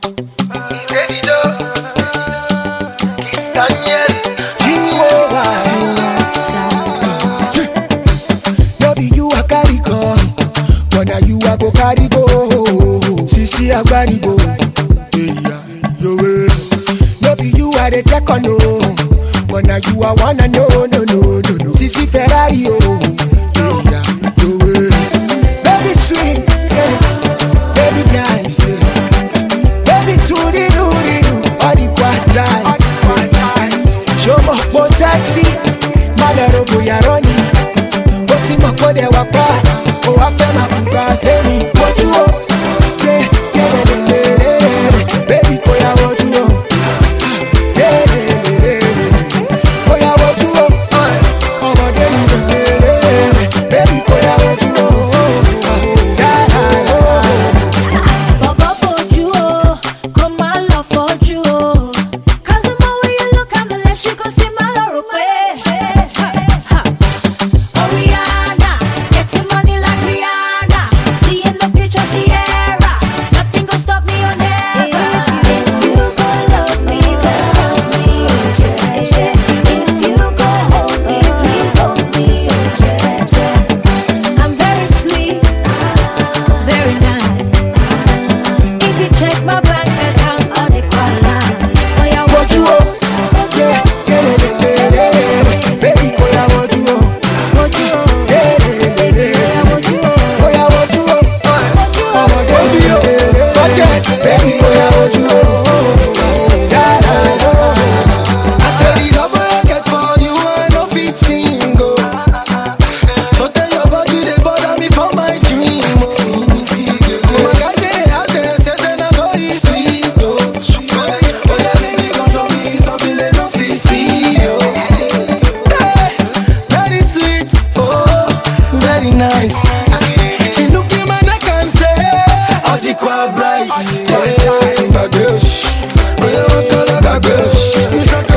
Davido, Kiss Daniel, No be you a carry go, but now you a go carry go. Sisi a carry go, yeah, yo way. No be you a the check on no, but now you a wanna no. Sisi Ferrari oh, yeah, yo way. Baby sweet, yeah, baby nice, yeah. Baby do all the quad. Show me more taxi, malero boya running. Oti mo ko de wa pa, o wa fe ma buka se mi. What you want? Baby ko ya what you want? Ko ya what you want? Omo de ni baby ko ya what you want? Baba for you, come my love for you. 'Cause the more way you look, I'm the less you can see my love. Oriana, getting money like Rihanna. See in the future, Sierra. Nothing gonna stop me or never. If you go love me, then love me, oh yeah, yeah. If you go hold me, please hold me, oh yeah, yeah. I'm very sweet, very nice. If you check my bank account, all the quality. Oh yeah, What you want? Baby ko ya what you want? what you want? Baby, yeah, what you want? Ko ya what you want? What you Omo want? de ni baby ko ya what you want? I said the love I get for you, I no fit single. So tell your body they bother me for my dream. Oh my God, they out there say that I know it's sweet. Oh yeah, baby, come show me something they no fit see. Hey, very sweet, oh, very nice. She look in my neck and say, all the quite bright. Hey, my girl, oh yeah, what color that girl?